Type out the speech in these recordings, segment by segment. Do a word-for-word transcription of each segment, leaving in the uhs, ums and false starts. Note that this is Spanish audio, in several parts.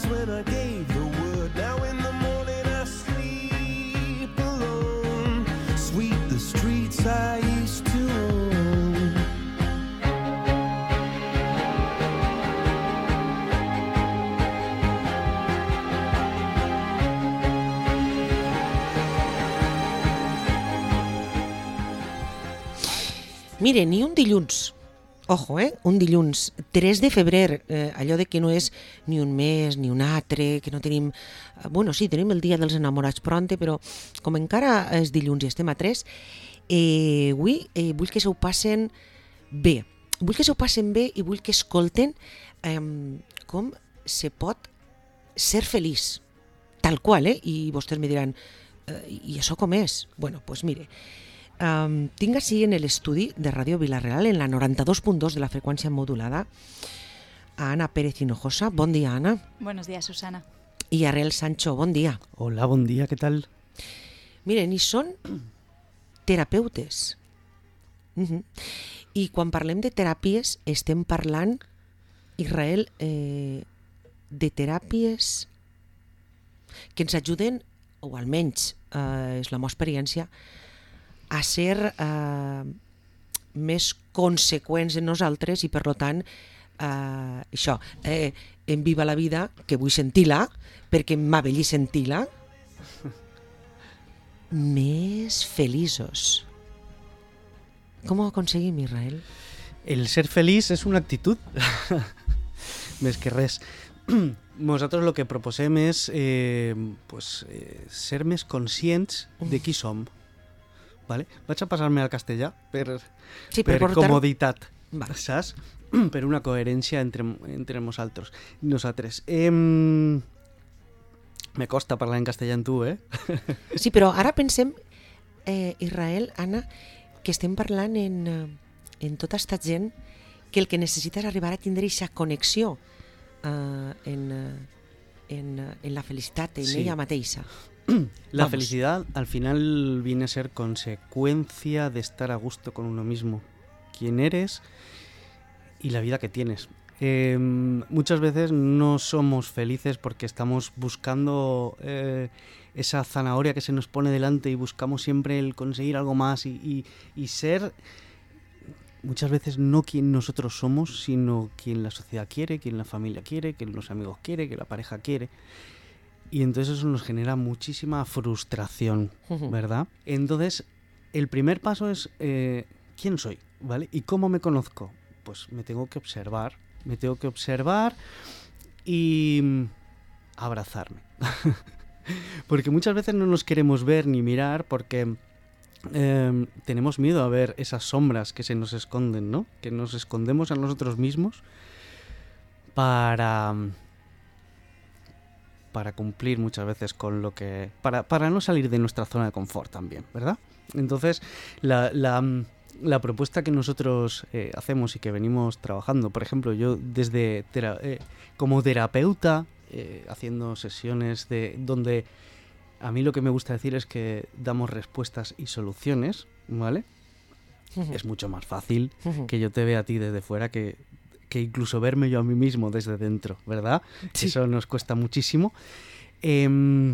was when I gave the word. Now in the morning I sleep alone. Sweep the streets I used to own. Mire, ni un dilluns, ojo, eh? Un dilluns, tres de febrer, eh, allò de que no és ni un mes ni un altre, que no tenim... Eh, bueno, sí, tenim el dia dels enamorats pronte, però com encara és dilluns i estem a tres, eh, avui eh, vull que se ho passen bé. Vull que se ho passen bé i vull que escolten eh, com se pot ser feliç, tal qual, eh? I vostès me diran, eh, i això com és? Bueno, doncs pues mire... Um, tinc així en l'estudi de Ràdio Vila-real, en la noranta-dos punt dos de la freqüència modulada, a Ana Pérez Hinojosa. Bon dia, Ana. Buenos días, Susana. I a Arel Sancho. Bon dia. Hola, bon dia, què tal? Miren, i són terapeutes. Uh-huh. I quan parlem de teràpies estem parlant, Israel, eh, de teràpies que ens ajuden, o almenys eh, és la meva experiència, a ser eh, més conseqüents en nosaltres i, per tant, eh, això, eh, en Viva la Vida, que vull sentir-la, perquè m'avelli sentir-la, més feliços. Com ho aconseguim, Israel? El ser feliç és una actitud, més que res. Nosaltres lo que proposem és eh, pues, eh, ser més conscients de qui som. Vale? Vaig a passar-me al castellà per, sí, per, per portar... comoditat, Va. saps? Per una coherència entre, entre nosaltres. nosaltres. Eh, me costa parlar en castellà amb tu, eh? Sí, però ara pensem, eh, Israel, Anna, que estem parlant en, en tota aquesta gent que el que necessita és arribar a tindre aquesta connexió eh, en, en, en la felicitat, en sí. ella mateixa. La Vamos. felicidad al final viene a ser consecuencia de estar a gusto con uno mismo, quién eres y la vida que tienes. Eh, muchas veces no somos felices porque estamos buscando eh, esa zanahoria que se nos pone delante y buscamos siempre el conseguir algo más y, y, y ser muchas veces no quien nosotros somos, sino quien la sociedad quiere, quien la familia quiere, quien los amigos quiere, que la pareja quiere. Y entonces eso nos genera muchísima frustración, ¿verdad? Entonces, el primer paso es eh, ¿quién soy? ¿Vale? ¿Y cómo me conozco? Pues me tengo que observar, me tengo que observar y abrazarme. Porque muchas veces no nos queremos ver ni mirar porque eh, tenemos miedo a ver esas sombras que se nos esconden, ¿no? Que nos escondemos a nosotros mismos para... para cumplir muchas veces con lo que... Para, para no salir de nuestra zona de confort también, ¿verdad? Entonces, la, la, la propuesta que nosotros eh, hacemos y que venimos trabajando, por ejemplo, yo desde tera, eh, como terapeuta, eh, haciendo sesiones de donde a mí lo que me gusta decir es que damos respuestas y soluciones, ¿vale? Uh-huh. Es mucho más fácil uh-huh. que yo te vea a ti desde fuera que... que incluso verme yo a mí mismo desde dentro, ¿verdad? Sí. Eso nos cuesta muchísimo. Eh,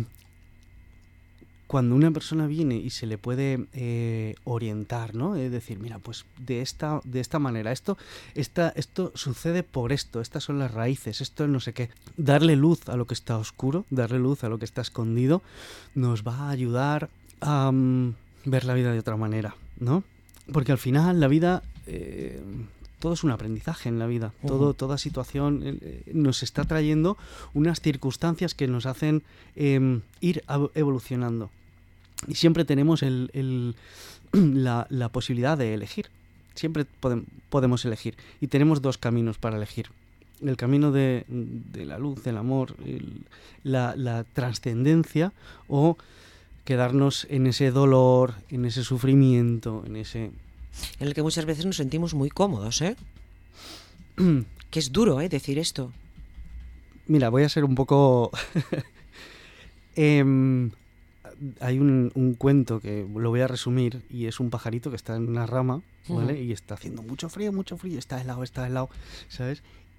cuando una persona viene y se le puede eh, orientar, ¿no? Es decir, mira, pues de esta, de esta manera, esto, esta, esto sucede por esto, estas son las raíces, esto no sé qué. Darle luz a lo que está oscuro, darle luz a lo que está escondido, nos va a ayudar a um, ver la vida de otra manera, ¿no? Porque al final la vida... Eh, todo es un aprendizaje en la vida. Uh-huh. Todo, toda situación eh, nos está trayendo unas circunstancias que nos hacen eh, ir evolucionando. Y siempre tenemos el, el, la, la posibilidad de elegir. Siempre podem, podemos elegir. Y tenemos dos caminos para elegir. El camino de, de la luz, del amor, el, la, la trascendencia, o quedarnos en ese dolor, en ese sufrimiento, en ese... en el que muchas veces nos sentimos muy cómodos, ¿eh? Que es duro, ¿eh? Decir esto. Mira, voy a ser un poco... eh, hay un, un cuento que lo voy a resumir y es un pajarito que está en una rama, ¿vale? Uh-huh. Y está haciendo mucho frío, mucho frío, está helado, está helado, ¿sabes?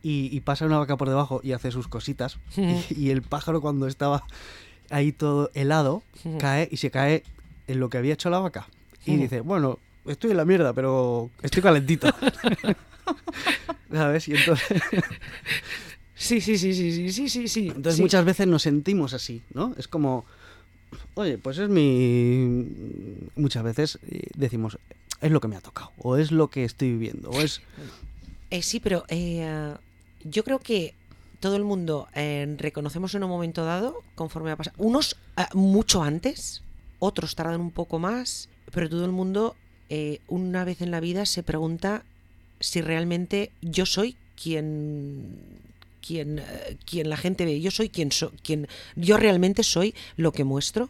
y, y pasa una vaca por debajo y hace sus cositas. y, y el pájaro, cuando estaba ahí todo helado, cae y se cae en lo que había hecho la vaca. Y dice, bueno, estoy en la mierda, pero estoy calentito. ¿Sabes? Y entonces... Sí, sí, sí, sí, sí, sí, sí, sí. Entonces sí. muchas veces nos sentimos así, ¿no? Es como, oye, pues es mi... Muchas veces eh, decimos, es lo que me ha tocado, o es lo que estoy viviendo, o es... Eh, sí, pero eh, yo creo que todo el mundo eh, reconocemos en un momento dado, conforme va pasando, unos eh, mucho antes, otros tardan un poco más, pero todo el mundo eh, una vez en la vida se pregunta si realmente yo soy quien... Quien, eh, quien la gente ve, yo soy quien soy, quien yo realmente soy lo que muestro.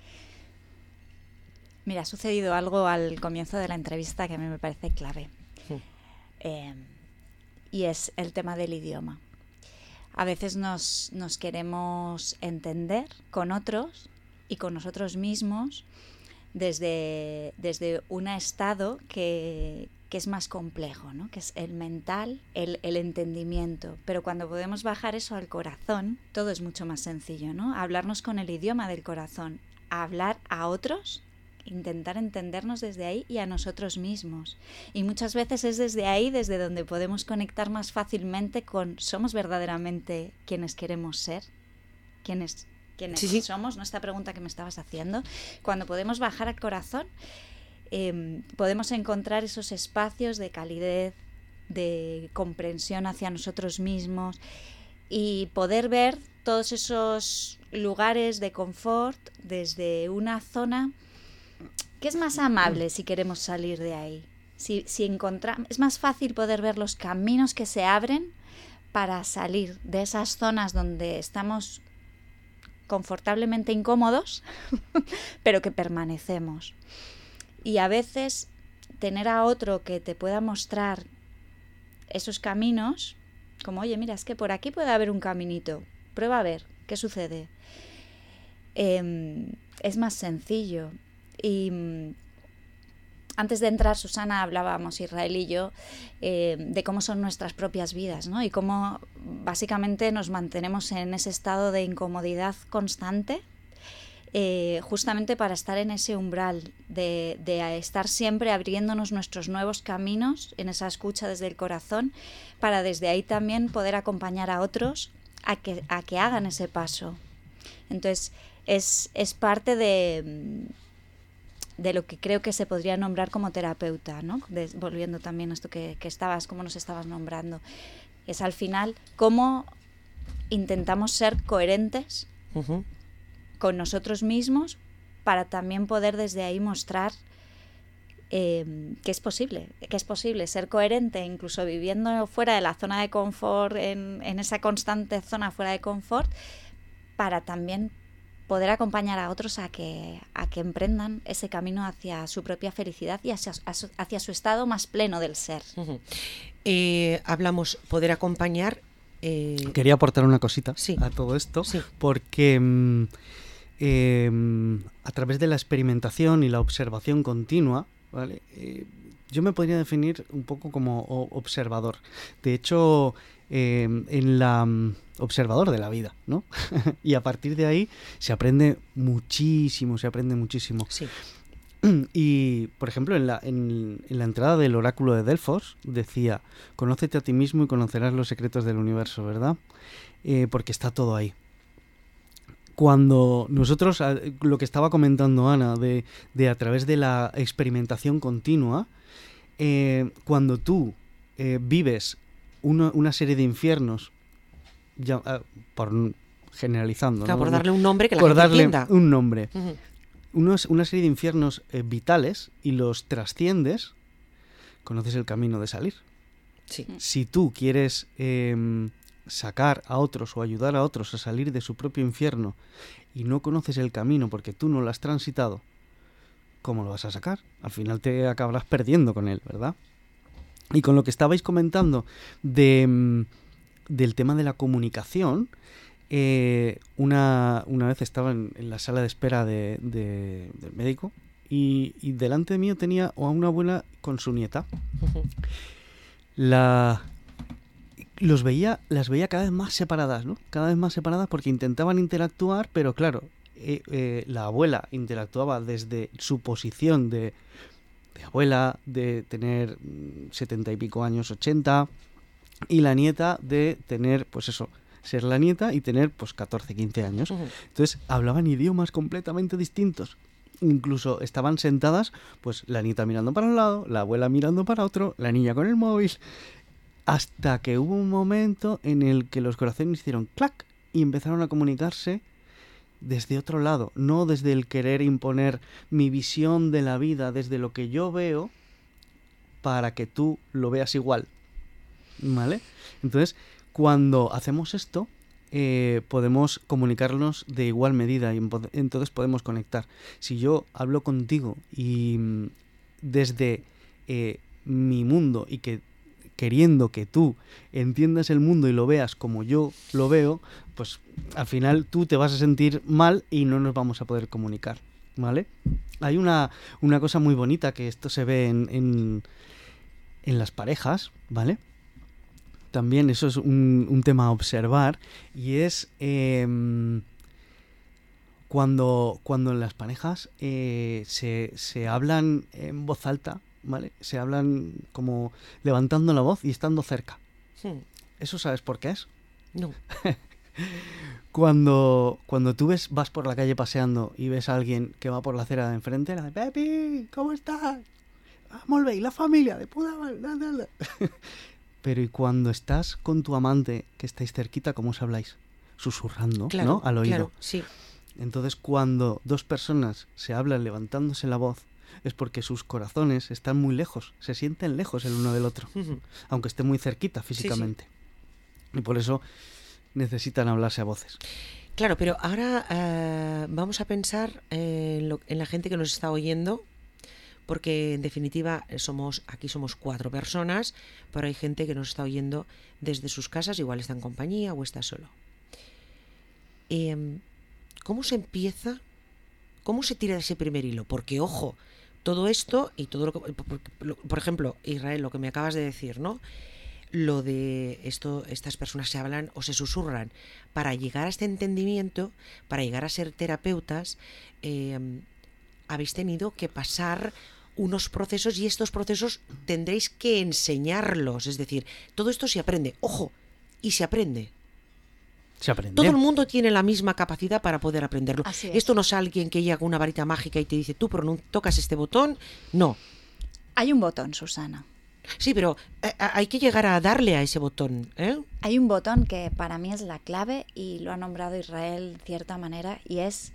Mira, ha sucedido algo al comienzo de la entrevista que a mí me parece clave. Sí. Eh, y es el tema del idioma. A veces nos, nos queremos entender con otros y con nosotros mismos desde, desde un estado que... que es más complejo, ¿no? Que es el mental, el, el entendimiento. Pero cuando podemos bajar eso al corazón, todo es mucho más sencillo, ¿no? Hablarnos con el idioma del corazón, hablar a otros, intentar entendernos desde ahí y a nosotros mismos. Y muchas veces es desde ahí, desde donde podemos conectar más fácilmente con ¿somos verdaderamente quienes queremos ser? ¿Quiénes, quiénes sí, sí. somos? ¿No? Esta pregunta que me estabas haciendo. Cuando podemos bajar al corazón, Eh, podemos encontrar esos espacios de calidez, de comprensión hacia nosotros mismos y poder ver todos esos lugares de confort desde una zona que es más amable si queremos salir de ahí. Si, si encontramos, es más fácil poder ver los caminos que se abren para salir de esas zonas donde estamos confortablemente incómodos, pero que permanecemos. Y a veces tener a otro que te pueda mostrar esos caminos, como, oye, mira, es que por aquí puede haber un caminito, prueba a ver qué sucede. Eh, es más sencillo. Y antes de entrar, Susana, hablábamos, Israel y yo, eh, de cómo son nuestras propias vidas, ¿no? Y cómo básicamente nos mantenemos en ese estado de incomodidad constante. Eh, justamente para estar en ese umbral de, de estar siempre abriéndonos nuestros nuevos caminos en esa escucha desde el corazón, para desde ahí también poder acompañar a otros a que, a que hagan ese paso. Entonces es, es parte de, de lo que creo que se podría nombrar como terapeuta, ¿no? De, volviendo también a esto que, que estabas, cómo nos estabas nombrando, es al final cómo intentamos ser coherentes uh-huh. con nosotros mismos para también poder desde ahí mostrar eh, que es posible, que es posible ser coherente incluso viviendo fuera de la zona de confort, en, en esa constante zona fuera de confort, para también poder acompañar a otros a que, a que emprendan ese camino hacia su propia felicidad y hacia, hacia su estado más pleno del ser. Uh-huh. Eh, hablamos poder acompañar. Eh... Quería aportar una cosita sí. a todo esto, sí. porque mmm, eh, a través de la experimentación y la observación continua, ¿vale? Eh, yo me podría definir un poco como observador. De hecho, eh, en la um, observador de la vida, ¿no? Y a partir de ahí se aprende muchísimo, se aprende muchísimo. Sí. Y, por ejemplo, en la, en, en la entrada del oráculo de Delfos decía: conócete a ti mismo y conocerás los secretos del universo, ¿verdad? Eh, porque está todo ahí. Cuando nosotros, lo que estaba comentando Ana, de, de a través de la experimentación continua, eh, cuando tú eh, vives una, una serie de infiernos, ya, eh, por generalizando, claro, ¿no? por darle un nombre que la por gente darle entienda. un nombre. Uh-huh. Unos, una serie de infiernos eh, vitales y los trasciendes, conoces el camino de salir. Sí. Si tú quieres eh, sacar a otros o ayudar a otros a salir de su propio infierno y no conoces el camino porque tú no lo has transitado, ¿cómo lo vas a sacar? Al final te acabarás perdiendo con él, ¿verdad? Y con lo que estabais comentando de, del tema de la comunicación, Eh, una, una vez estaba en, en la sala de espera de, de, del médico y, y delante de mí tenía a una abuela con su nieta. Uh-huh. La, los veía, las veía cada vez más separadas, ¿no? Cada vez más separadas porque intentaban interactuar, pero claro, eh, eh, la abuela interactuaba desde su posición de, de abuela, de tener setenta y pico años, ochenta, y la nieta de tener, pues eso, ser la nieta y tener pues catorce, quince años. Uh-huh. Entonces hablaban idiomas completamente distintos. Incluso estaban sentadas, pues la nieta mirando para un lado, la abuela mirando para otro, la niña con el móvil, hasta que hubo un momento en el que los corazones hicieron clac y empezaron a comunicarse desde otro lado, no desde el querer imponer mi visión de la vida, desde lo que yo veo, para que tú lo veas igual, ¿vale? Entonces, cuando hacemos esto, eh, podemos comunicarnos de igual medida y entonces podemos conectar. Si yo hablo contigo y desde eh, mi mundo y que queriendo que tú entiendas el mundo y lo veas como yo lo veo, pues al final tú te vas a sentir mal y no nos vamos a poder comunicar, ¿vale? Hay una, una cosa muy bonita que esto se ve en, en, en las parejas, ¿vale? También eso es un, un tema a observar y es eh, cuando, cuando en las parejas eh, se, se hablan en voz alta, ¿vale? Se hablan como levantando la voz y estando cerca. Sí. ¿Eso sabes por qué es? No. Cuando, cuando tú ves, vas por la calle paseando y ves a alguien que va por la acera de enfrente, la de Pepi, ¿cómo estás? Ah, molt bé, ¿y la familia? De puta madre. Pero ¿y cuando estás con tu amante, que estáis cerquita, cómo os habláis? Susurrando, claro, ¿no? Al oído. Claro, sí. Entonces, cuando dos personas se hablan levantándose la voz, es porque sus corazones están muy lejos, se sienten lejos el uno del otro, uh-huh. aunque estén muy cerquita físicamente. Sí, sí. Y por eso necesitan hablarse a voces. Claro, pero ahora uh, vamos a pensar eh, en, lo, en la gente que nos está oyendo, porque en definitiva somos aquí somos cuatro personas, pero hay gente que nos está oyendo desde sus casas, igual está en compañía o está solo. Eh, ¿Cómo se empieza? ¿Cómo se tira ese primer hilo? Porque, ojo, todo esto y todo lo que... Por, por ejemplo, Israel, lo que me acabas de decir, ¿no? Lo de esto, estas personas se hablan o se susurran. Para llegar a este entendimiento, para llegar a ser terapeutas, eh, habéis tenido que pasar unos procesos y estos procesos tendréis que enseñarlos. Es decir, todo esto se aprende. ¡Ojo! Y se aprende. Se aprende. Todo el mundo tiene la misma capacidad para poder aprenderlo. Así es. Esto no es alguien que llega con una varita mágica y te dice, tú pero no tocas este botón. No. Hay un botón, Susana. Sí, pero eh, hay que llegar a darle a ese botón, ¿eh? Hay un botón que para mí es la clave y lo ha nombrado Israel de cierta manera y es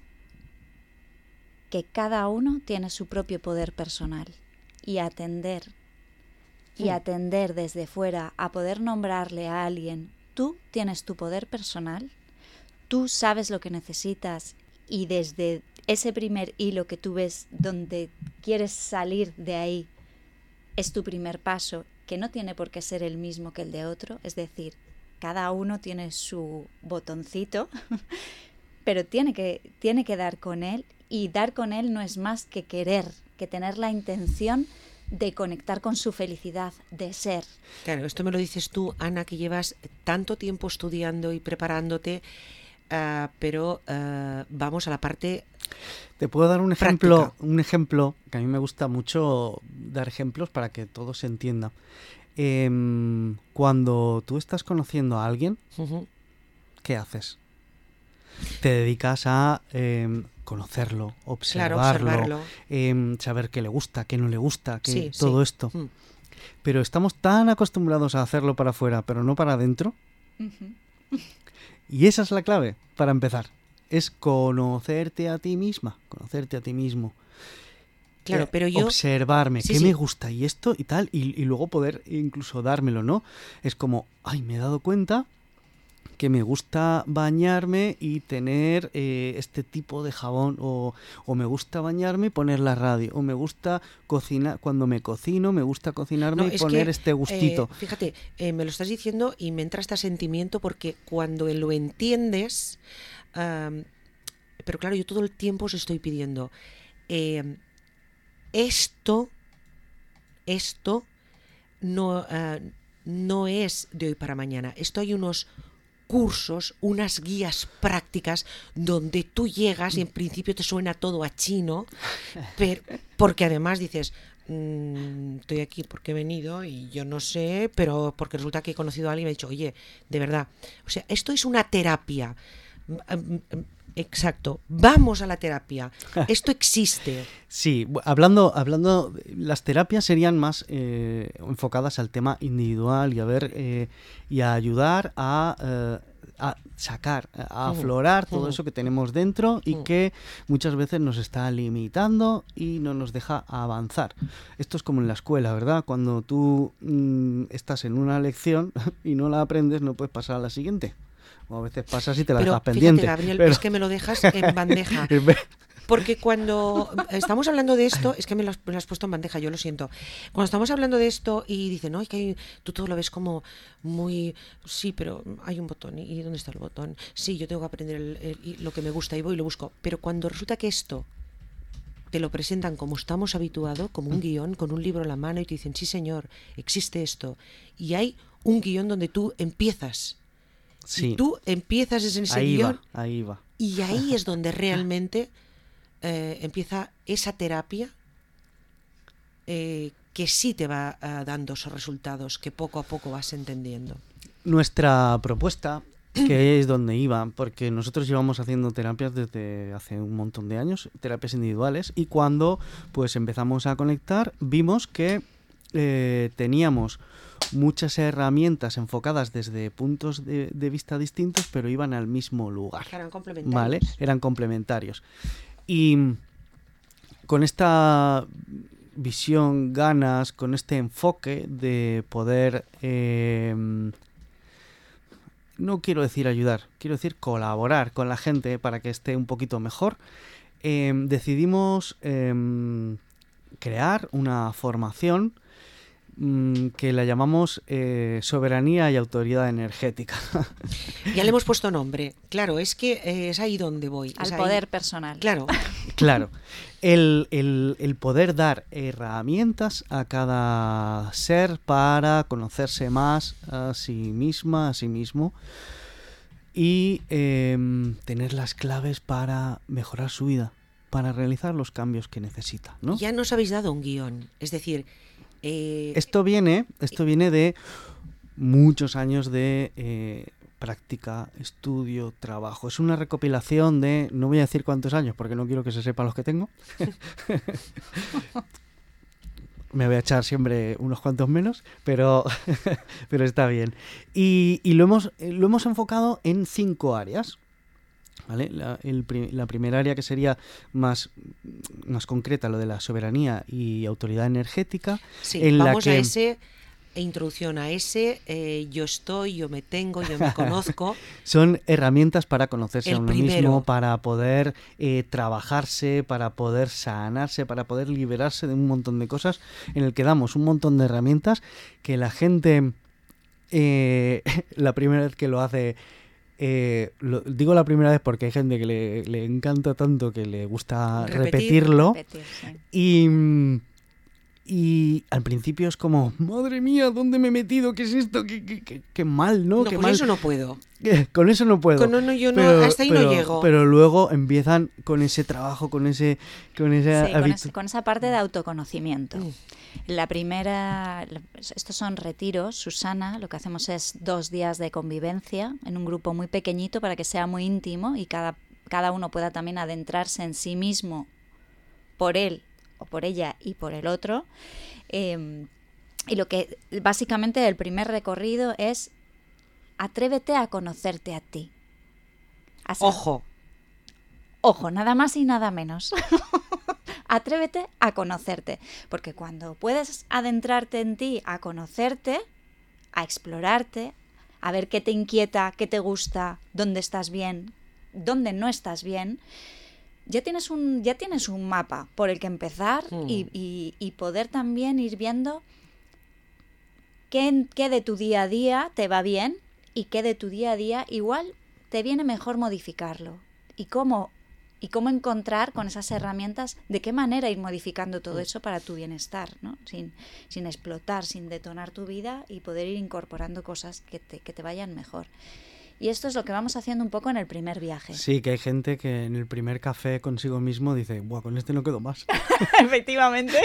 que cada uno tiene su propio poder personal y atender y mm. atender desde fuera a poder nombrarle a alguien, tú tienes tu poder personal, tú sabes lo que necesitas y desde ese primer hilo que tú ves donde quieres salir de ahí es tu primer paso, que no tiene por qué ser el mismo que el de otro, es decir, cada uno tiene su botoncito, pero tiene que, tiene que dar con él, y dar con él no es más que querer, que tener la intención de conectar con su felicidad, de ser. Claro, esto me lo dices tú, Ana, que llevas tanto tiempo estudiando y preparándote, uh, pero uh, vamos a la parte... Te puedo dar un ejemplo, práctica. un ejemplo que a mí me gusta mucho dar ejemplos para que todo se entienda. Eh, cuando tú estás conociendo a alguien, uh-huh. ¿qué haces? Te dedicas a eh, conocerlo, observarlo, claro, observarlo. Eh, saber qué le gusta, qué no le gusta, qué, sí, todo sí. esto. Uh-huh. Pero estamos tan acostumbrados a hacerlo para afuera, pero no para adentro. Uh-huh. Y esa es la clave para empezar. Es conocerte a ti misma, conocerte a ti mismo. Claro, eh, pero yo... Observarme, sí, qué sí. me gusta y esto y tal, y, y luego poder incluso dármelo, ¿no? Es como, ay, me he dado cuenta que me gusta bañarme y tener eh, este tipo de jabón, o, o me gusta bañarme y poner la radio, o me gusta cocinar, cuando me cocino, me gusta cocinarme no, y poner que, este gustito. Eh, fíjate, eh, me lo estás diciendo y me entra este sentimiento porque cuando lo entiendes... Um, pero claro, yo todo el tiempo os estoy pidiendo eh, esto esto no, uh, no es de hoy para mañana. Esto hay unos cursos, unas guías prácticas donde tú llegas y en principio te suena todo a chino, pero, porque además dices, mmm, estoy aquí porque he venido y yo no sé, pero porque resulta que he conocido a alguien y me ha dicho, oye, de verdad, o sea, esto es una terapia. Exacto, vamos a la terapia. Esto existe. Sí, hablando, hablando, las terapias serían más eh, enfocadas al tema individual y a ver eh, y a ayudar a, eh, a sacar, a aflorar todo eso que tenemos dentro y que muchas veces nos está limitando y no nos deja avanzar. Esto es como en la escuela, ¿verdad? Cuando tú mmm, estás en una lección y no la aprendes, no puedes pasar a la siguiente. O a veces pasas y te la pero, dejas pendiente. Fíjate, Gabriel, pero... es que me lo dejas en bandeja. Porque cuando estamos hablando de esto, es que me lo, has, me lo has puesto en bandeja, yo lo siento. Cuando estamos hablando de esto y dicen, no, es que hay, tú todo lo ves como muy, sí, pero hay un botón, ¿y dónde está el botón? Sí, yo tengo que aprender el, el, lo que me gusta y voy y lo busco. Pero cuando resulta que esto te lo presentan como estamos habituados, como un guión, con un libro en la mano y te dicen, sí señor, existe esto. Y hay un guión donde tú empiezas. Sí. Y tú empiezas en ese ahí guión va, ahí va. Y ahí es donde realmente eh, empieza esa terapia eh, que sí te va uh, dando esos resultados que poco a poco vas entendiendo. Nuestra propuesta, que es donde iba, porque nosotros llevamos haciendo terapias desde hace un montón de años, terapias individuales, y cuando pues empezamos a conectar vimos que eh, teníamos muchas herramientas enfocadas desde puntos de, de vista distintos, pero iban al mismo lugar. Eran complementarios. ¿Vale? Eran complementarios. Y con esta visión, ganas, con este enfoque de poder, eh, no quiero decir ayudar, quiero decir colaborar con la gente para que esté un poquito mejor, eh, decidimos eh, crear una formación que la llamamos eh, soberanía y autoridad energética. Ya le hemos puesto nombre. Claro, es que eh, es ahí donde voy. Al es poder ahí. personal. Claro. Claro. El, el, el poder dar herramientas a cada ser para conocerse más a sí misma, a sí mismo y eh, tener las claves para mejorar su vida, para realizar los cambios que necesita, ¿no? Ya nos habéis dado un guión. Es decir, Eh, esto viene, esto viene de muchos años de eh, práctica, estudio, trabajo. Es una recopilación de, no voy a decir cuántos años porque no quiero que se sepa los que tengo. Me voy a echar siempre unos cuantos menos, pero, pero está bien. Y, y lo hemos, lo hemos enfocado en cinco áreas. ¿Vale? La, el, la primera área que sería más, más concreta, lo de la soberanía y autoridad energética. Sí, en vamos la que... a ese, introducción a ese, eh, yo estoy, yo me tengo, yo me conozco. Son herramientas para conocerse el a uno primero. mismo, para poder eh, trabajarse, para poder sanarse, para poder liberarse de un montón de cosas, en el que damos un montón de herramientas que la gente, eh, la primera vez que lo hace... Eh, lo, digo la primera vez porque hay gente que le, le encanta tanto que le gusta Repetir, repetirlo repetir, sí. y, y al principio es como, madre mía, ¿dónde me he metido? ¿Qué es esto? ¿Qué, qué, qué, qué mal, ¿no? No, qué pues mal. eso no puedo. Con eso no puedo. Con no, no, yo no, pero, hasta ahí pero, no llego. Pero luego empiezan con ese trabajo, con ese, con ese sí, con, habitu- es, con esa parte de autoconocimiento. Mm. La primera, estos son retiros, Susana, lo que hacemos es dos días de convivencia en un grupo muy pequeñito para que sea muy íntimo y cada, cada uno pueda también adentrarse en sí mismo por él o por ella y por el otro. Eh, y lo que básicamente el primer recorrido es atrévete a conocerte a ti. A ser, Ojo. Ojo, nada más y nada menos. Atrévete a conocerte, porque cuando puedes adentrarte en ti, a conocerte, a explorarte, a ver qué te inquieta, qué te gusta, dónde estás bien, dónde no estás bien, ya tienes un, ya tienes un mapa por el que empezar mm. y, y, y poder también ir viendo qué, qué de tu día a día te va bien y qué de tu día a día igual te viene mejor modificarlo y cómo y cómo encontrar con esas herramientas de qué manera ir modificando todo eso para tu bienestar, ¿no? Sin, sin explotar, sin detonar tu vida y poder ir incorporando cosas que te, que te vayan mejor. Y esto es lo que vamos haciendo un poco en el primer viaje. Sí, que hay gente que en el primer café consigo mismo dice, buah, con este no quedo más. Efectivamente.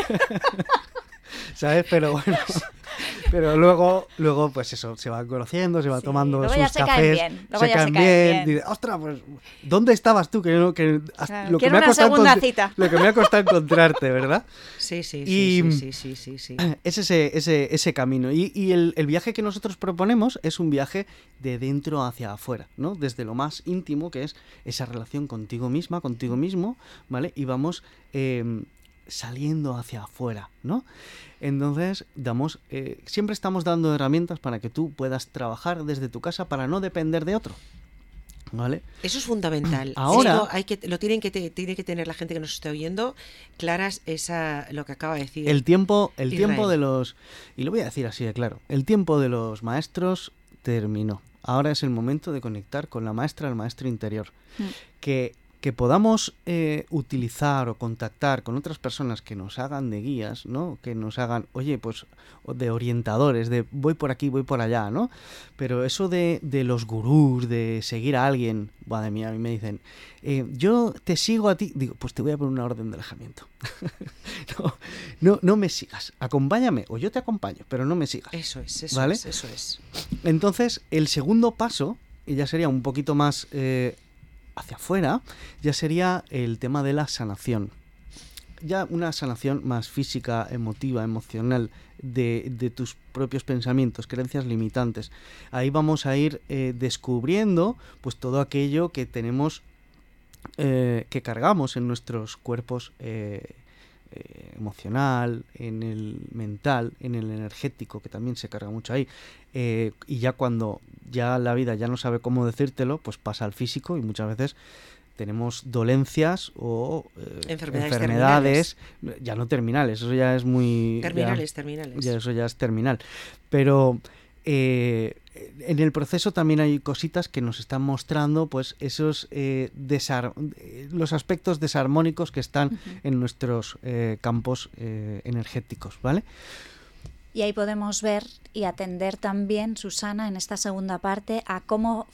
¿Sabes? Pero bueno, pero luego, luego pues eso, se va conociendo, se va Sí, tomando luego sus ya se cafés, caen bien, luego se ya se caen caen bien, bien. dice, ostras, pues, ¿dónde estabas tú? Que, no- que has- Claro, lo que quiero me ha una costado segunda encont- cita. lo que me ha costado encontrarte, ¿verdad? Sí, sí, Y- sí, sí, sí, sí, sí, sí. Es ese, ese, ese camino. Y, y el, el viaje que nosotros proponemos es un viaje de dentro hacia afuera, ¿no? Desde lo más íntimo, que es esa relación contigo misma, contigo mismo, ¿vale? Y vamos eh, saliendo hacia afuera, ¿no? Entonces, damos, eh, siempre estamos dando herramientas para que tú puedas trabajar desde tu casa para no depender de otro, ¿vale? Eso es fundamental. Ahora- Esto hay que, lo tienen que, te- tiene que tener la gente que nos esté oyendo claras esa, lo que acaba de decir. El tiempo, el Israel. tiempo de los... Y lo voy a decir así de claro. El tiempo de los maestros terminó. Ahora es el momento de conectar con la maestra, el maestro interior. Mm. Que, que podamos eh, utilizar o contactar con otras personas que nos hagan de guías, ¿no? Que nos hagan, oye, pues o de orientadores, de voy por aquí, voy por allá, ¿no? Pero eso de, de los gurús, de seguir a alguien, madre mía, a mí me dicen, eh, yo te sigo a ti, digo, pues te voy a poner una orden de alejamiento. no, no, no me sigas, acompáñame, o yo te acompaño, pero no me sigas. Eso es, eso ¿Vale? es, eso es. Entonces, el segundo paso, y ya sería un poquito más eh, hacia afuera, ya sería el tema de la sanación. Ya una sanación más física, emotiva, emocional, de, de tus propios pensamientos, creencias limitantes. Ahí vamos a ir eh, descubriendo pues todo aquello que tenemos, eh, que cargamos en nuestros cuerpos eh, eh, emocional, en el mental, en el energético, que también se carga mucho ahí. Eh, y ya cuando ya la vida ya no sabe cómo decírtelo, pues pasa al físico y muchas veces tenemos dolencias o eh, Enfermedades enfermedades, ya no terminales, eso ya es muy... ya- Terminales, terminales. ya eso ya es terminal. Pero eh, en el proceso también hay cositas que nos están mostrando pues esos eh, desar- eh, los aspectos desarmónicos que están Ujú. en nuestros eh, campos eh, energéticos, ¿vale? Y ahí podemos ver y atender también, Susana, en esta segunda parte, a cómo,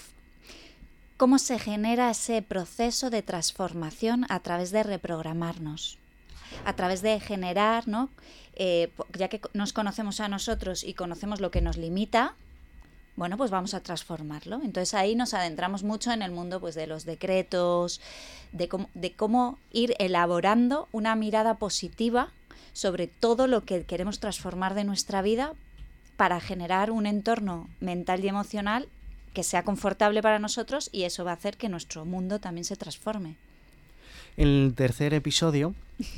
cómo se genera ese proceso de transformación a través de reprogramarnos, a través de generar, ¿no? Eh, po- ya que co- nos conocemos a nosotros y conocemos lo que nos limita, bueno, pues vamos a transformarlo. Entonces ahí nos adentramos mucho en el mundo pues, de los decretos, de cómo, de cómo ir elaborando una mirada positiva sobre todo lo que queremos transformar de nuestra vida para generar un entorno mental y emocional que sea confortable para nosotros, y eso va a hacer que nuestro mundo también se transforme. En el tercer episodio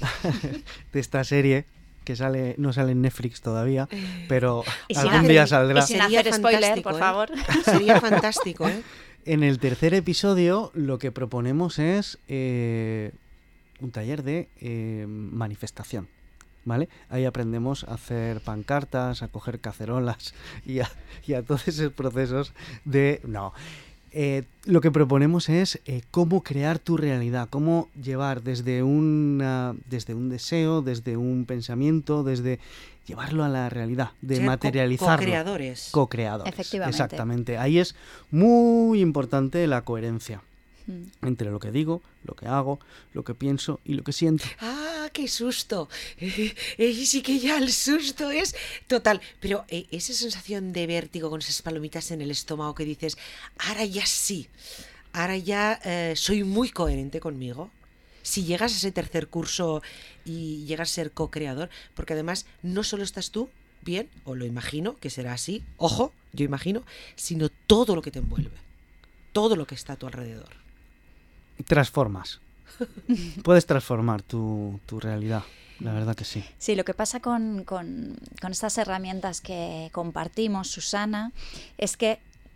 de esta serie, que sale no sale en Netflix todavía, pero Y sin algún hacer- día saldrá. y sin Sería hacer spoiler, fantástico, por ¿eh? favor. Sería fantástico, ¿eh? En el tercer episodio lo que proponemos es eh, un taller de eh, manifestación, ¿vale? Ahí aprendemos a hacer pancartas, a coger cacerolas y a, y a todos esos procesos de... No, eh, lo que proponemos es eh, cómo crear tu realidad, cómo llevar desde, una, desde un deseo, desde un pensamiento, desde llevarlo a la realidad, de Ser co- materializarlo. co-creadores. Co-creadores. Efectivamente. Exactamente. Ahí es muy importante la coherencia Mm. entre lo que digo, lo que hago, lo que pienso y lo que siento. ¡Ah, qué susto! Eh, eh, sí que ya el susto es total. Pero eh, esa sensación de vértigo con esas palomitas en el estómago que dices, ahora ya sí, ahora ya eh, soy muy coherente conmigo. Si llegas a ese tercer curso y llegas a ser co-creador, porque además no solo estás tú bien, o lo imagino que será así, ojo, yo imagino, sino todo lo que te envuelve, todo lo que está a tu alrededor. Transformas. Puedes transformar tu, tu realidad. La verdad que sí. Sí, lo que pasa con, con, con estas herramientas que compartimos, Susana, es que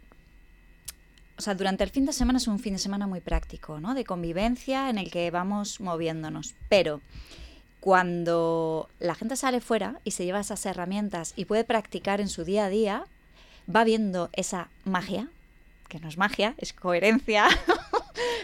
o sea, durante el fin de semana es un fin de semana muy práctico, ¿no? De convivencia en el que vamos moviéndonos. Pero cuando la gente sale fuera y se lleva esas herramientas y puede practicar en su día a día, va viendo esa magia, que no es magia, es coherencia,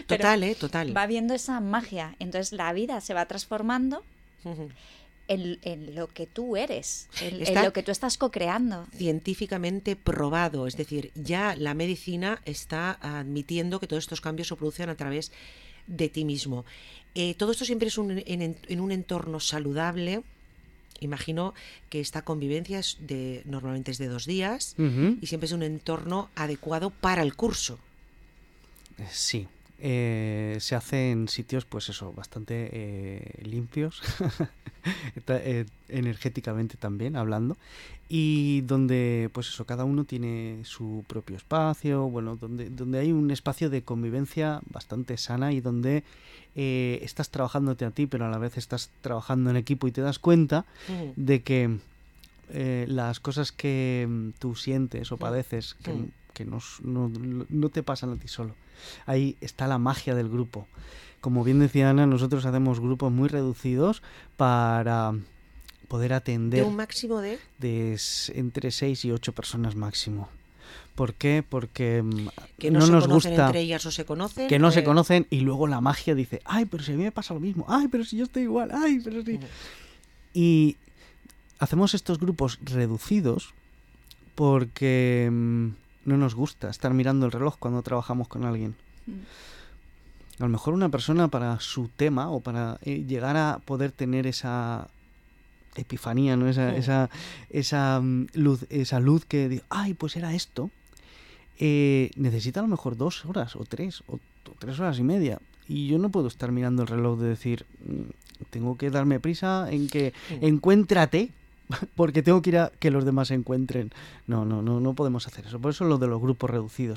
Total, ¿eh? Total. Va viendo esa magia. Entonces la vida se va transformando Ujú. en, en lo que tú eres, en, Está- en lo que tú estás co-creando. Científicamente probado, es decir, ya la medicina está admitiendo que todos estos cambios se producen a través de ti mismo. Eh, todo esto siempre es un- en, en un entorno saludable. Imagino que esta convivencia es de, normalmente es de dos días Ujú. y siempre es un entorno adecuado para el curso. Eh, Sí, eh, se hace en sitios, pues eso, bastante eh, limpios, Ta- eh, energéticamente también hablando, y donde, pues eso, cada uno tiene su propio espacio, bueno, donde, donde hay un espacio de convivencia bastante sana y donde eh, estás trabajándote a ti, pero a la vez estás trabajando en equipo y te das cuenta Ujú. de que eh, las cosas que mm, tú sientes o padeces que, Mm. que no, s- no, no te pasan a ti solo. Ahí está la magia del grupo. Como bien decía Ana, nosotros hacemos grupos muy reducidos para poder De atender un máximo de... de s- entre seis y ocho personas máximo. ¿Por qué? Porque mm, Que no, no se nos conocen gusta entre ellas o se conocen. que no se eh, conocen y luego la magia dice, ay, pero si a mí me pasa lo mismo, ay, pero si yo estoy igual, ay, pero si... Ujú. Y hacemos estos grupos reducidos porque mm, no nos gusta estar mirando el reloj cuando trabajamos con alguien. A lo mejor una persona para su tema o para eh, llegar a poder tener esa epifanía, ¿no? Esa, Mm. esa, esa mm, luz, esa luz que dice, ay, pues era esto. eh, necesita a lo mejor dos horas o tres o, o tres horas y media. Y yo no puedo estar mirando el reloj de decir, mm, tengo que darme prisa en que Mm. encuéntrate, porque tengo que ir a que los demás se encuentren. No, no, no, no podemos hacer eso. Por eso lo de los grupos reducidos.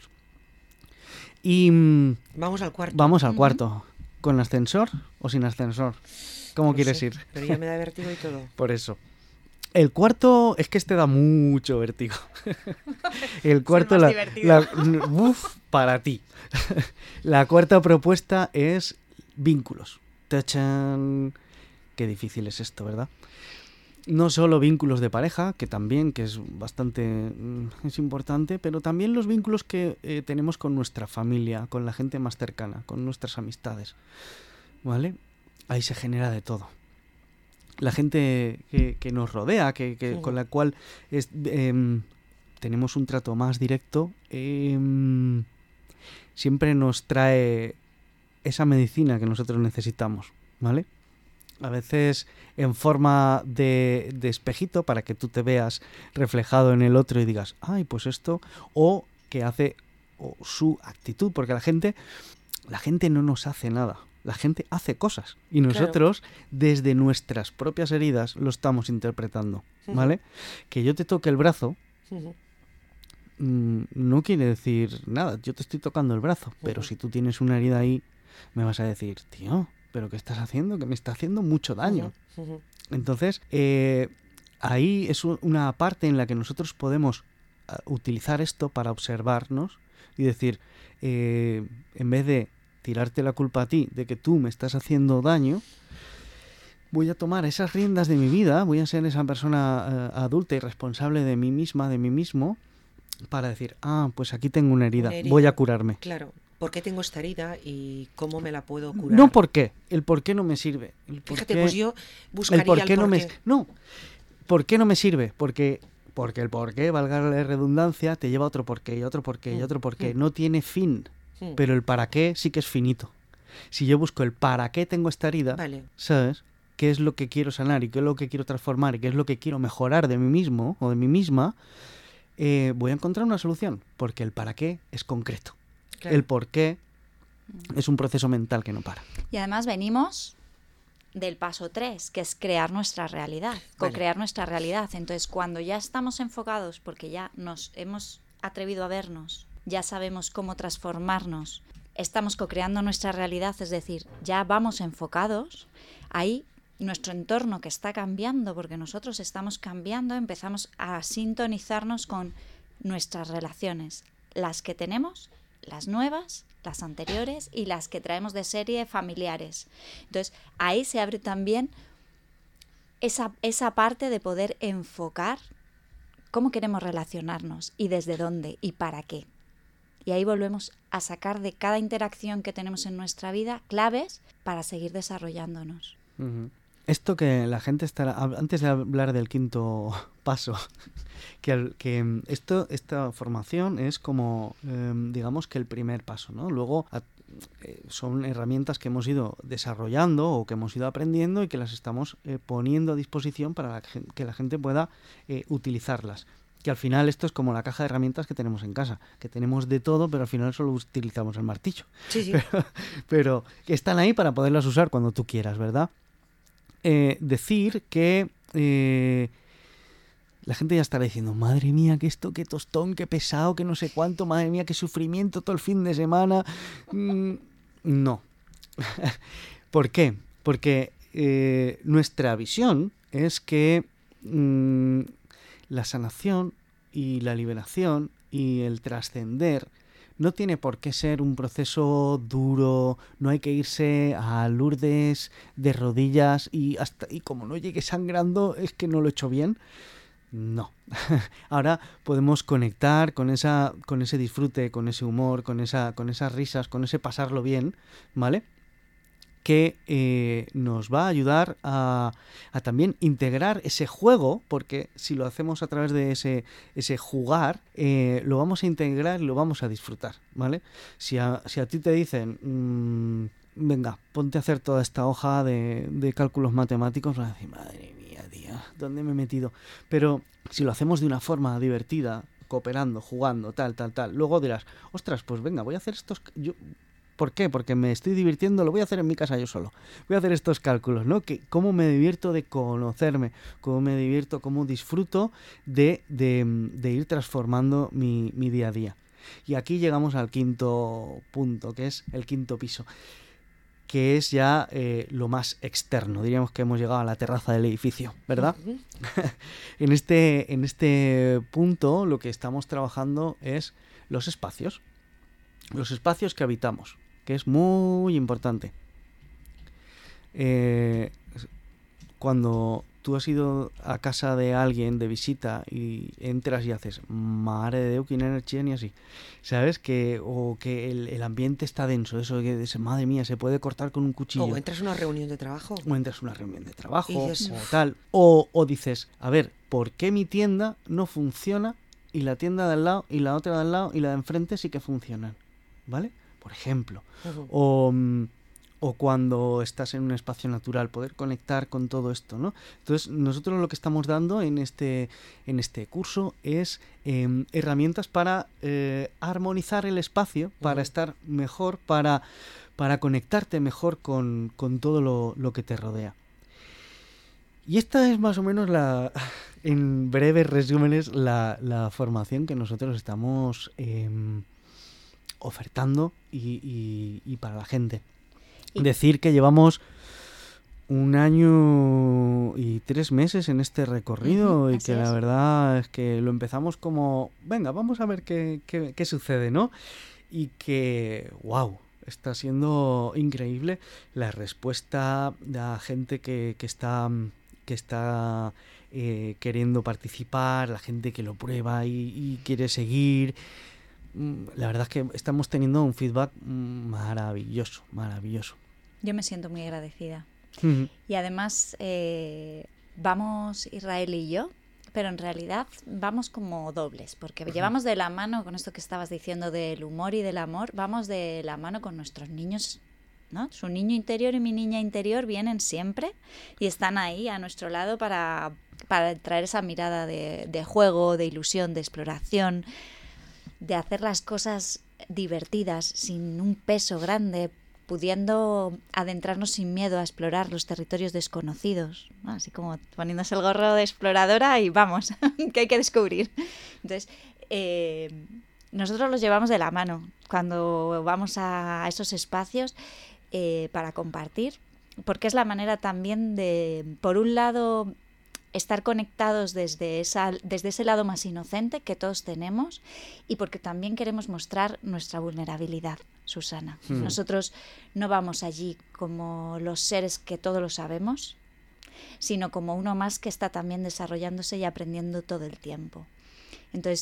Y mm, Vamos al cuarto. vamos al Ujú. cuarto. ¿Con ascensor o sin ascensor? ¿Cómo No quieres sé, ir? Pero ya me da vértigo y todo. Por eso. El cuarto es que este da mucho vértigo. El cuarto, más la, divertido. la- uf, para ti. La cuarta propuesta es vínculos. ¡Tachán! Qué difícil es esto, ¿verdad? No solo vínculos de pareja, que también, que es bastante mm, es importante, pero también los vínculos que eh, tenemos con nuestra familia, con la gente más cercana, con nuestras amistades. ¿Vale? Ahí se genera de todo. La gente que, que nos rodea, que, que- Ujú. con la cual es, em, tenemos un trato más directo, em, siempre nos trae esa medicina que nosotros necesitamos, ¿vale? A veces en forma de, de espejito para que tú te veas reflejado en el otro y digas, ay, pues esto, o que hace o su actitud, porque la gente, la gente no nos hace nada. La gente hace cosas y nosotros desde nuestras propias heridas lo estamos interpretando, ¿vale? Que yo te toque el brazo Ujú. mm, no quiere decir nada, yo te estoy tocando el brazo, pero Ujú. si tú tienes una herida ahí, me vas a decir, tío, ¿pero qué estás haciendo? Que me está haciendo mucho daño. Ujú. Entonces, eh, ahí es u- una parte en la que nosotros podemos ah, utilizar esto para observarnos y decir, eh, en vez de tirarte la culpa a ti de que tú me estás haciendo daño, voy a tomar esas riendas de mi vida, voy a ser esa persona eh, adulta y responsable de mí misma, de mí mismo, para decir, ah, pues aquí tengo una herida, Una herida. voy a curarme. Claro. ¿Por qué tengo esta herida y cómo me la puedo curar? No por qué, el por qué no me sirve. El por Fíjate, qué- pues yo el buscaría por qué no me porqué. no ¿por qué no me sirve? Porque porque el por qué, valga la redundancia, te lleva a otro porqué y otro porqué y Mm, otro porqué. mm. No tiene fin, Mm. pero el para qué sí que es finito. Si yo busco el para qué tengo esta herida, Vale. ¿sabes? ¿Qué es lo que quiero sanar y qué es lo que quiero transformar y qué es lo que quiero mejorar de mí mismo o de mí misma? Eh, voy a encontrar una solución, porque el para qué es concreto. Claro. El por qué es un proceso mental que no para. Y además venimos del paso tres, que es crear nuestra realidad, co-crear nuestra realidad. Entonces, cuando ya estamos enfocados, porque ya nos hemos atrevido a vernos, ya sabemos cómo transformarnos, estamos co-creando nuestra realidad, es decir, ya vamos enfocados, ahí nuestro entorno que está cambiando, porque nosotros estamos cambiando, empezamos a sintonizarnos con nuestras relaciones, las que tenemos, las nuevas, las anteriores y las que traemos de serie familiares. Entonces, ahí se abre también esa, esa parte de poder enfocar cómo queremos relacionarnos y desde dónde y para qué. Y ahí volvemos a sacar de cada interacción que tenemos en nuestra vida claves para seguir desarrollándonos. Uh-huh. Esto que la gente estará... Antes de hablar del quinto paso, que, que esto, esta formación es como, eh, digamos que el primer paso, ¿no? Luego a, eh, son herramientas que hemos ido desarrollando o que hemos ido aprendiendo y que las estamos eh, poniendo a disposición para la, que la gente pueda eh, utilizarlas. Que al final esto es como la caja de herramientas que tenemos en casa, que tenemos de todo, pero al final solo utilizamos el martillo. Sí, sí. Pero, pero están ahí para poderlas usar cuando tú quieras, ¿verdad? Eh, decir que eh, la gente ya estará diciendo, madre mía, que esto, qué tostón, qué pesado, que no sé cuánto, madre mía, qué sufrimiento todo el fin de semana. Mm, no. ¿Por qué? Porque eh, nuestra visión es que mmm, la sanación y la liberación y el trascender no tiene por qué ser un proceso duro, no hay que irse a Lourdes de rodillas y hasta y como no llegue sangrando es que no lo he hecho bien. No. Ahora podemos conectar con esa con ese disfrute, con ese humor, con esa con esas risas, con ese pasarlo bien, ¿vale? Que eh, nos va a ayudar a, a también integrar ese juego, porque si lo hacemos a través de ese, ese jugar, eh, lo vamos a integrar y lo vamos a disfrutar, ¿vale? Si a, si a ti te dicen, mmm, venga, ponte a hacer toda esta hoja de, de cálculos matemáticos, vas a decir, madre mía, tío, ¿dónde me he metido? Pero si lo hacemos de una forma divertida, cooperando, jugando, tal, tal, tal, luego dirás, ostras, pues venga, voy a hacer estos... Yo, ¿por qué? Porque me estoy divirtiendo, lo voy a hacer en mi casa yo solo. Voy a hacer estos cálculos, ¿no? Que cómo me divierto de conocerme, cómo me divierto, cómo disfruto de, de, de ir transformando mi, mi día a día. Y aquí llegamos al quinto punto, que es el quinto piso, que es ya eh, lo más externo. Diríamos que hemos llegado a la terraza del edificio, ¿verdad? Uh-huh. en, este, en este punto lo que estamos trabajando es los espacios. Los espacios que habitamos, que es muy importante. Eh, cuando tú has ido a casa de alguien de visita y entras y haces mare de Déu, quina energía ni así, ¿sabes? Que, o que el, el ambiente está denso, eso que dices, madre mía, se puede cortar con un cuchillo. O entras a una reunión de trabajo. O entras a una reunión de trabajo, dices, o tal. O, o dices, a ver, ¿por qué mi tienda no funciona y la tienda de al lado y la otra de al lado y la de enfrente sí que funcionan? ¿Vale? Por ejemplo. Uh-huh. O, o cuando estás en un espacio natural, poder conectar con todo esto, ¿no? Entonces, nosotros lo que estamos dando en este, en este curso es eh, herramientas para eh, armonizar el espacio, para uh-huh. estar mejor, para, para conectarte mejor con, con todo lo, lo que te rodea. Y esta es más o menos la, en breves resúmenes, la, la formación que nosotros estamos... Eh, ofertando y, y, y para la gente. ¿Y? Decir que llevamos un año y tres meses en este recorrido uh-huh, y que es. La verdad es que lo empezamos como, venga, vamos a ver qué, qué, qué sucede, ¿no? Y que, wow, está siendo increíble la respuesta de la gente que, que está, que está eh, queriendo participar, la gente que lo prueba y, y quiere seguir. La verdad es que estamos teniendo un feedback maravilloso, maravilloso. Yo me siento muy agradecida. Uh-huh. Y además eh, vamos Israel y yo, pero en realidad vamos como dobles, porque uh-huh. llevamos de la mano con esto que estabas diciendo del humor y del amor, vamos de la mano con nuestros niños, ¿no? Su niño interior y mi niña interior vienen siempre y están ahí a nuestro lado para, para traer esa mirada de, de juego, de ilusión, de exploración, de hacer las cosas divertidas, sin un peso grande, pudiendo adentrarnos sin miedo a explorar los territorios desconocidos, ¿no? Así como poniéndose el gorro de exploradora y vamos, que hay que descubrir. Entonces, eh, nosotros los llevamos de la mano cuando vamos a esos espacios eh, para compartir, porque es la manera también de, por un lado, estar conectados desde, esa, desde ese lado más inocente que todos tenemos y porque también queremos mostrar nuestra vulnerabilidad, Susana. Mm. Nosotros no vamos allí como los seres que todo lo sabemos, sino como uno más que está también desarrollándose y aprendiendo todo el tiempo. Entonces,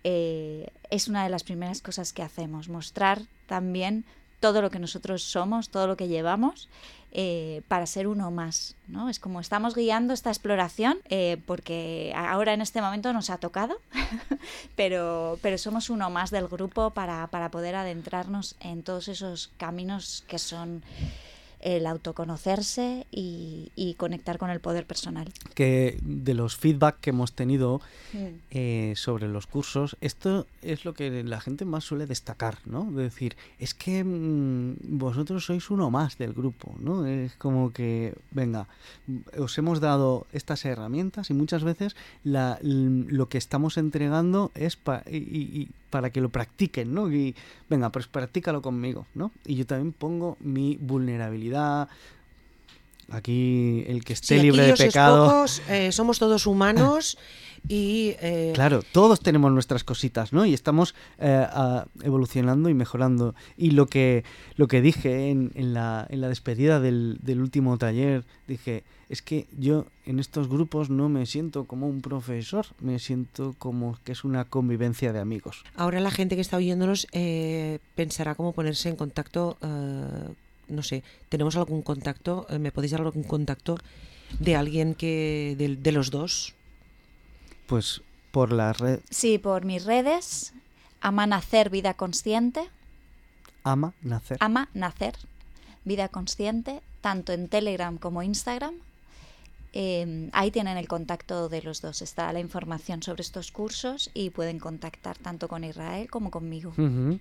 eh, es una de las primeras cosas que hacemos, mostrar también todo lo que nosotros somos, todo lo que llevamos, eh, para ser uno más, ¿no? Es como estamos guiando esta exploración, eh, porque ahora en este momento nos ha tocado, pero, pero somos uno más del grupo para, para poder adentrarnos en todos esos caminos que son el autoconocerse y, y conectar con el poder personal. Que de los feedback que hemos tenido Mm. eh, sobre los cursos, esto es lo que la gente más suele destacar, ¿no? De decir, es que mmm, vosotros sois uno más del grupo, ¿no? Es como que, venga, os hemos dado estas herramientas y muchas veces la, l- lo que estamos entregando es pa- y, y- y para que lo practiquen, ¿no? Y venga, pues practícalo conmigo, ¿no? Y yo también pongo mi vulnerabilidad. Aquí el que esté Sí, aquí libre de dioses pecado. pocos, eh, somos todos humanos y... eh, Claro, todos tenemos nuestras cositas, ¿no? Y estamos eh, a- evolucionando y mejorando. Y lo que lo que dije en, en, la, en la despedida del, del último taller, dije, es que yo en estos grupos no me siento como un profesor, me siento como que es una convivencia de amigos. Ahora la gente que está oyéndonos eh, pensará cómo ponerse en contacto, eh, no sé, ¿tenemos algún contacto? Eh, ¿Me podéis dar algún contacto de alguien que de, de los dos? Pues por la red Sí, por mis redes, Ama Nacer Vida Consciente, Ama Nacer. Ama Nacer Vida Consciente, tanto en Telegram como Instagram. Eh, ahí tienen el contacto de los dos, está la información sobre estos cursos y pueden contactar tanto con Israel como conmigo. Ujú.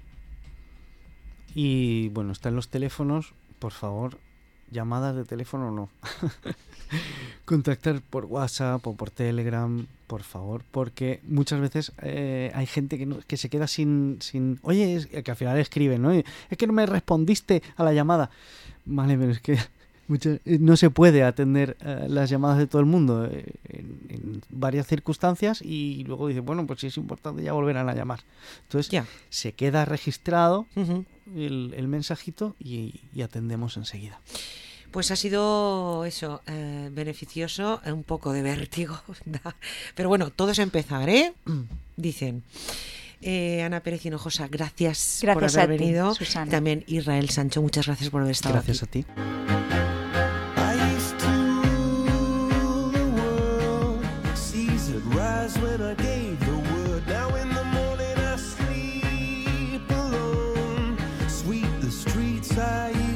Y bueno, están los teléfonos, por favor, llamadas de teléfono no. Contactar por WhatsApp o por Telegram, por favor, porque muchas veces eh, hay gente que, no, que se queda sin, sin... Oye, es, que al final escriben, ¿no? Es que no me respondiste a la llamada. Vale, pero es que muchas, no se puede atender eh, las llamadas de todo el mundo eh, en, en varias circunstancias y luego dice, bueno, pues si es importante ya volverán a llamar. Entonces Ya. se queda registrado Ujú. el, el mensajito y, y atendemos enseguida. Pues ha sido eso, eh, beneficioso, eh, un poco de vértigo, da. Pero bueno, todo es empezar, ¿eh? Dicen. Eh, Ana Pérez Hinojosa, gracias, por Gracias haber a ti, venido. Susana. También Israel Sancho, muchas gracias por haber estado Gracias aquí. a ti. I used to rule the world. Seas would rise when I gave the word. Now in the morning I sleep alone. Sweep the streets I used